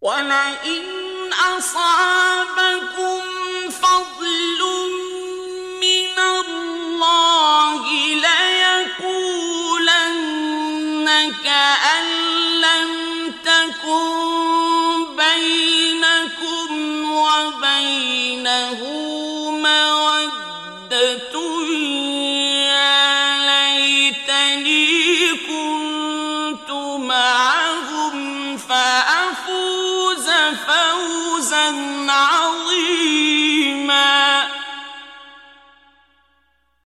وَلَئِنْ أَصَابَكُمْ فَضْلٌ مِّنَ اللَّهِ لَيَقُولَنَّ كَأَن لَّمْ تَكُن بَيْنَكُمْ وَبَيْنَهُ مَوَدَّةٌ يَا لَيْتَنِي كُنتُ معهم فَأَفُوزَ فَوْزًا